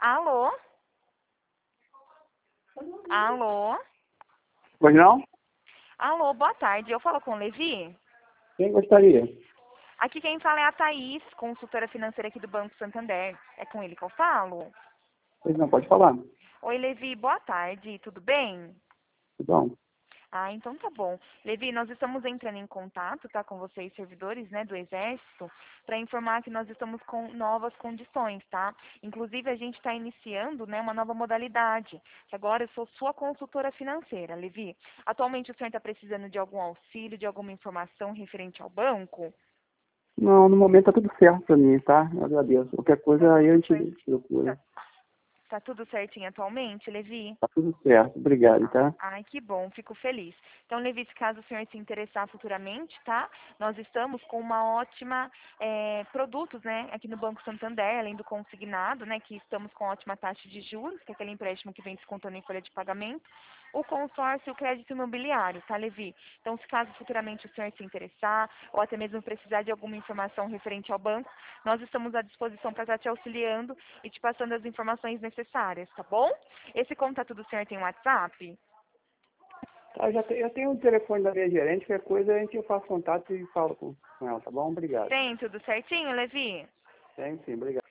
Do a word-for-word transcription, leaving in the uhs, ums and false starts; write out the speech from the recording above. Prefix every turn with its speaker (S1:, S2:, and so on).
S1: Alô? Alô?
S2: Pois não?
S1: Alô, boa tarde. Eu falo com o Levi?
S2: Quem gostaria?
S1: Aqui quem fala é a Thaís, consultora financeira aqui do Banco Santander. É com ele que eu falo?
S2: Pois não, pode falar.
S1: Oi, Levi, boa tarde. Tudo bem?
S2: Tudo bom?
S1: Ah, então tá bom. Levi, nós estamos entrando em contato, tá, com vocês, servidores, né, do Exército, para informar que nós estamos com novas condições, tá? Inclusive, a gente está iniciando, né, uma nova modalidade. Agora eu sou sua consultora financeira, Levi. Atualmente o senhor está precisando de algum auxílio, de alguma informação referente ao banco?
S2: Não, no momento tá tudo certo pra mim, tá? Eu agradeço. Qualquer
S1: Tá
S2: coisa aí a
S1: tudo
S2: gente
S1: certo.
S2: procura.
S1: Tá, tá tudo certinho atualmente, Levi?
S2: Tá tudo certo. Obrigado, tá?
S1: Ai, que bom, fico feliz. Então, Levi, se caso o senhor se interessar futuramente, tá? Nós estamos com uma ótima eh, produtos, né, aqui no Banco Santander, além do consignado, né, que estamos com ótima taxa de juros, que é aquele empréstimo que vem descontando em folha de pagamento, o consórcio e o crédito imobiliário, tá, Levi? Então, se caso futuramente o senhor se interessar, ou até mesmo precisar de alguma informação referente ao banco, nós estamos à disposição para estar te auxiliando e te passando as informações necessárias, tá bom? Esse contato do senhor tem WhatsApp?
S2: Tá, eu, já te- eu tenho o telefone da minha gerente, qualquer coisa a gente eu faço contato e falo com, com ela, tá bom? Obrigado.
S1: Tem tudo certinho, Levi?
S2: Tem sim, obrigado.